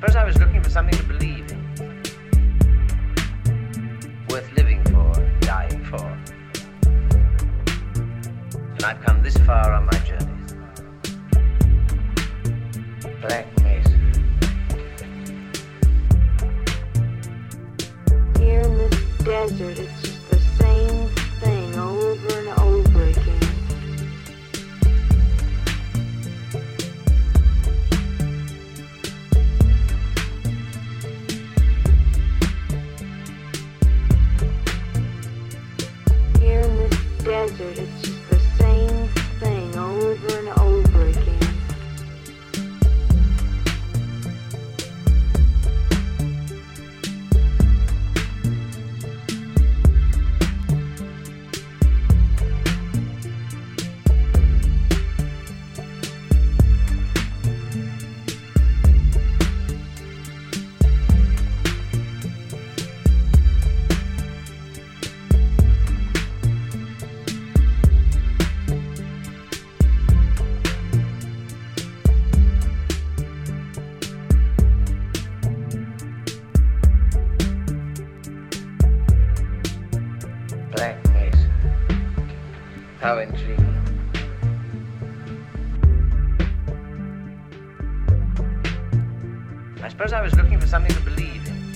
suppose I was looking for something to believe in. Worth living for, dying for. And I've come this far on my journeys. Black Mesa. Here in this desert, it's just the same thing over and over again. Here in this desert, it's just the same thing over and over again. Black Mesa. How intriguing. I suppose I was looking for something to believe in.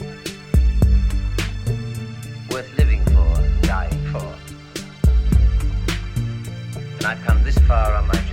Worth living for, dying for. And I've come this far on my